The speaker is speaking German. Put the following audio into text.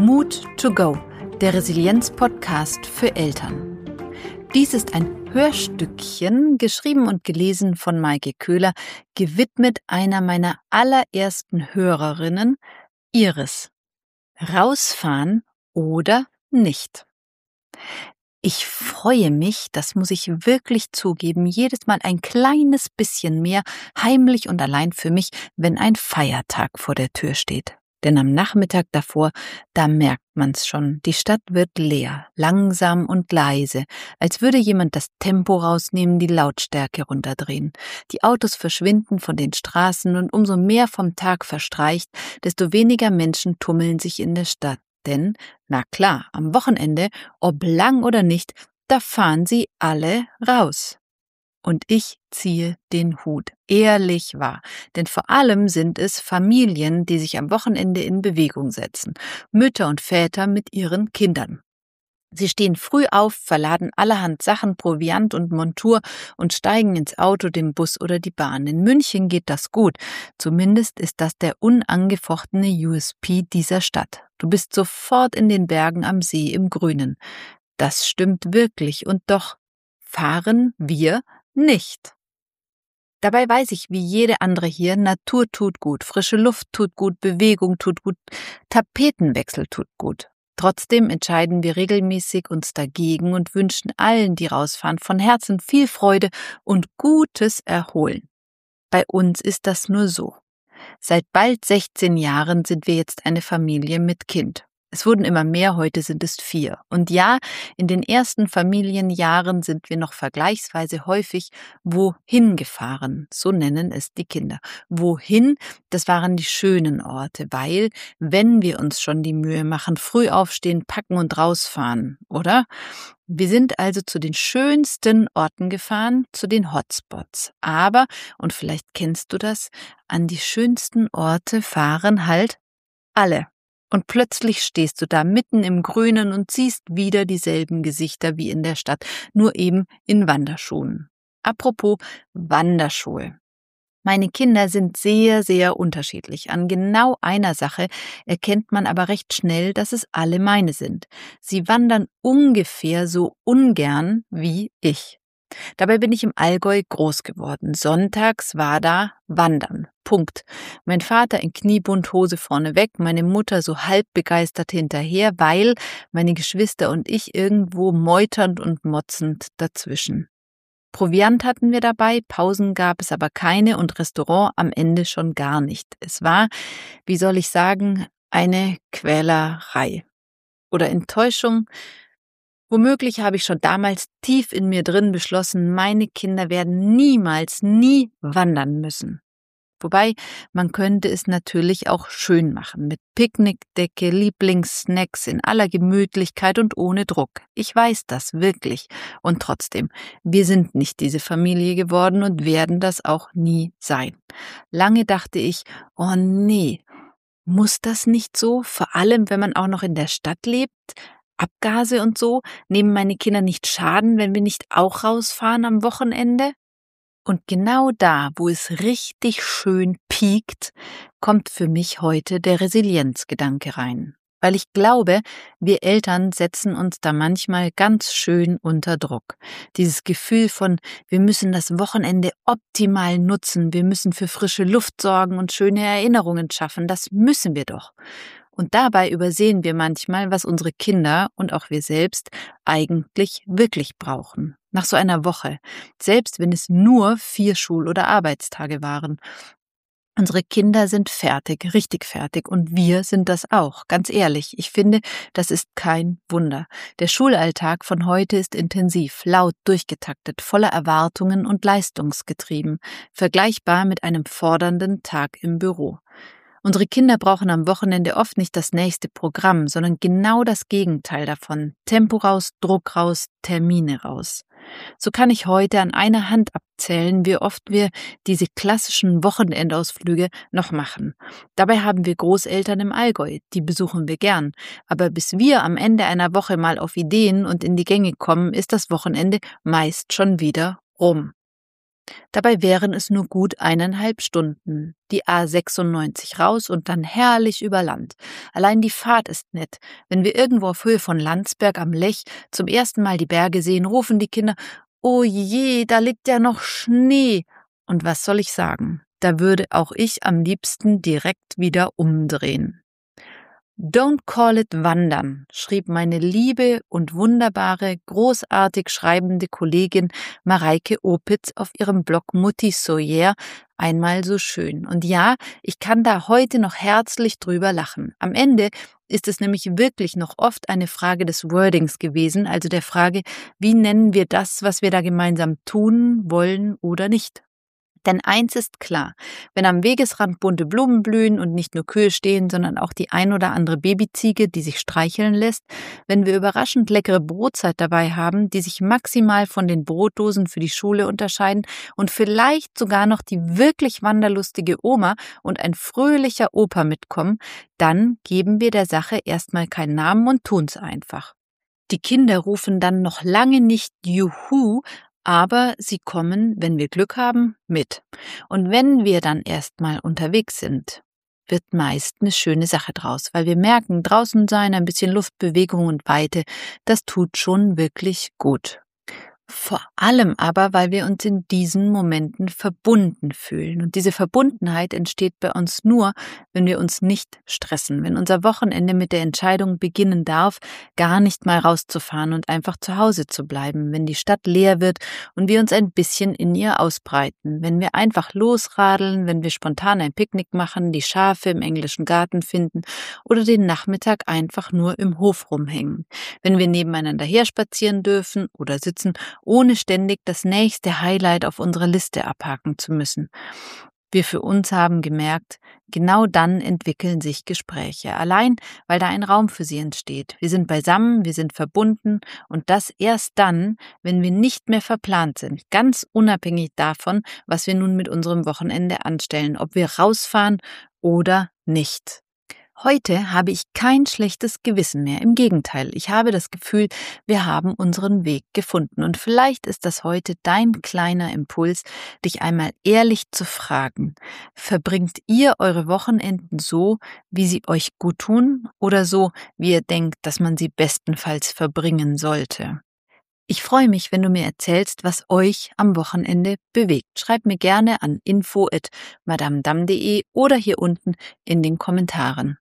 Mood to Go, der Resilienz-Podcast für Eltern. Dies ist ein Hörstückchen, geschrieben und gelesen von Maike Köhler, gewidmet einer meiner allerersten Hörerinnen, Iris. Rausfahren oder nicht? Ich freue mich, das muss ich wirklich zugeben, jedes Mal ein kleines bisschen mehr, heimlich und allein für mich, wenn ein Feiertag vor der Tür steht. Denn am Nachmittag davor, da merkt man's schon, die Stadt wird leer, langsam und leise, als würde jemand das Tempo rausnehmen, die Lautstärke runterdrehen. Die Autos verschwinden von den Straßen und umso mehr vom Tag verstreicht, desto weniger Menschen tummeln sich in der Stadt. Denn, na klar, am Wochenende, ob lang oder nicht, da fahren sie alle raus. Und ich ziehe den Hut, ehrlich wahr, denn vor allem sind es Familien, die sich am Wochenende in Bewegung setzen, Mütter und Väter mit ihren Kindern. Sie stehen früh auf, verladen allerhand Sachen, Proviant und Montur und steigen ins Auto, den Bus oder die Bahn. In München geht das gut, zumindest ist das der unangefochtene USP dieser Stadt. Du bist sofort in den Bergen am See im Grünen. Das stimmt wirklich und doch fahren wir nicht. Dabei weiß ich, wie jede andere hier, Natur tut gut, frische Luft tut gut, Bewegung tut gut, Tapetenwechsel tut gut. Trotzdem entscheiden wir regelmäßig uns dagegen und wünschen allen, die rausfahren, von Herzen viel Freude und gutes Erholen. Bei uns ist das nur so. Seit bald 16 Jahren sind wir jetzt eine Familie mit Kind. Es wurden immer mehr, heute sind es 4. Und ja, in den ersten Familienjahren sind wir noch vergleichsweise häufig wohin gefahren, so nennen es die Kinder. Wohin, das waren die schönen Orte, weil, wenn wir uns schon die Mühe machen, früh aufstehen, packen und rausfahren, oder? Wir sind also zu den schönsten Orten gefahren, zu den Hotspots. Aber, und vielleicht kennst du das, an die schönsten Orte fahren halt alle. Und plötzlich stehst du da mitten im Grünen und siehst wieder dieselben Gesichter wie in der Stadt, nur eben in Wanderschuhen. Apropos Wanderschuhe. Meine Kinder sind sehr, sehr unterschiedlich. An genau einer Sache erkennt man aber recht schnell, dass es alle meine sind. Sie wandern ungefähr so ungern wie ich. Dabei bin ich im Allgäu groß geworden. Sonntags war da Wandern. Punkt. Mein Vater in Kniebundhose vorneweg, meine Mutter so halb begeistert hinterher, weil meine Geschwister und ich irgendwo meuternd und motzend dazwischen. Proviant hatten wir dabei, Pausen gab es aber keine und Restaurant am Ende schon gar nicht. Es war, wie soll ich sagen, eine Quälerei. Oder Enttäuschung. Womöglich habe ich schon damals tief in mir drin beschlossen, meine Kinder werden nie wandern müssen. Wobei, man könnte es natürlich auch schön machen, mit Picknickdecke, Lieblingssnacks in aller Gemütlichkeit und ohne Druck. Ich weiß das wirklich. Und trotzdem, wir sind nicht diese Familie geworden und werden das auch nie sein. Lange dachte ich, oh nee, muss das nicht so? Vor allem, wenn man auch noch in der Stadt lebt? Abgase und so? Nehmen meine Kinder nicht Schaden, wenn wir nicht auch rausfahren am Wochenende? Und genau da, wo es richtig schön piekt, kommt für mich heute der Resilienzgedanke rein. Weil ich glaube, wir Eltern setzen uns da manchmal ganz schön unter Druck. Dieses Gefühl von, wir müssen das Wochenende optimal nutzen, wir müssen für frische Luft sorgen und schöne Erinnerungen schaffen, das müssen wir doch. Und dabei übersehen wir manchmal, was unsere Kinder und auch wir selbst eigentlich wirklich brauchen. Nach so einer Woche, selbst wenn es nur 4 Schul- oder Arbeitstage waren. Unsere Kinder sind fertig, richtig fertig und wir sind das auch. Ganz ehrlich, ich finde, das ist kein Wunder. Der Schulalltag von heute ist intensiv, laut, durchgetaktet, voller Erwartungen und leistungsgetrieben, vergleichbar mit einem fordernden Tag im Büro. Unsere Kinder brauchen am Wochenende oft nicht das nächste Programm, sondern genau das Gegenteil davon. Tempo raus, Druck raus, Termine raus. So kann ich heute an einer Hand abzählen, wie oft wir diese klassischen Wochenendausflüge noch machen. Dabei haben wir Großeltern im Allgäu, die besuchen wir gern. Aber bis wir am Ende einer Woche mal auf Ideen und in die Gänge kommen, ist das Wochenende meist schon wieder rum. Dabei wären es nur gut 1,5 Stunden. Die A96 raus und dann herrlich über Land. Allein die Fahrt ist nett. Wenn wir irgendwo auf Höhe von Landsberg am Lech zum ersten Mal die Berge sehen, rufen die Kinder: „Oh je, da liegt ja noch Schnee." Und was soll ich sagen? Da würde auch ich am liebsten direkt wieder umdrehen. Don't call it Wandern, schrieb meine liebe und wunderbare, großartig schreibende Kollegin Mareike Opitz auf ihrem Blog Mutti Soyer einmal so schön. Und ja, ich kann da heute noch herzlich drüber lachen. Am Ende ist es nämlich wirklich noch oft eine Frage des Wordings gewesen, also der Frage, wie nennen wir das, was wir da gemeinsam tun, wollen oder nicht. Denn eins ist klar, wenn am Wegesrand bunte Blumen blühen und nicht nur Kühe stehen, sondern auch die ein oder andere Babyziege, die sich streicheln lässt, wenn wir überraschend leckere Brotzeit dabei haben, die sich maximal von den Brotdosen für die Schule unterscheiden und vielleicht sogar noch die wirklich wanderlustige Oma und ein fröhlicher Opa mitkommen, dann geben wir der Sache erstmal keinen Namen und tun's einfach. Die Kinder rufen dann noch lange nicht Juhu, aber sie kommen, wenn wir Glück haben, mit. Und wenn wir dann erstmal unterwegs sind, wird meist eine schöne Sache draus, weil wir merken, draußen sein, ein bisschen Luftbewegung und Weite, das tut schon wirklich gut. Vor allem aber, weil wir uns in diesen Momenten verbunden fühlen. Und diese Verbundenheit entsteht bei uns nur, wenn wir uns nicht stressen, wenn unser Wochenende mit der Entscheidung beginnen darf, gar nicht mal rauszufahren und einfach zu Hause zu bleiben, wenn die Stadt leer wird und wir uns ein bisschen in ihr ausbreiten, wenn wir einfach losradeln, wenn wir spontan ein Picknick machen, die Schafe im englischen Garten finden oder den Nachmittag einfach nur im Hof rumhängen, wenn wir nebeneinander herspazieren dürfen oder sitzen, ohne ständig das nächste Highlight auf unserer Liste abhaken zu müssen. Wir für uns haben gemerkt, genau dann entwickeln sich Gespräche, allein weil da ein Raum für sie entsteht. Wir sind beisammen, wir sind verbunden und das erst dann, wenn wir nicht mehr verplant sind, ganz unabhängig davon, was wir nun mit unserem Wochenende anstellen, ob wir rausfahren oder nicht. Heute habe ich kein schlechtes Gewissen mehr. Im Gegenteil, ich habe das Gefühl, wir haben unseren Weg gefunden. Und vielleicht ist das heute dein kleiner Impuls, dich einmal ehrlich zu fragen. Verbringt ihr eure Wochenenden so, wie sie euch gut tun oder so, wie ihr denkt, dass man sie bestenfalls verbringen sollte? Ich freue mich, wenn du mir erzählst, was euch am Wochenende bewegt. Schreib mir gerne an info@madamedam.de oder hier unten in den Kommentaren.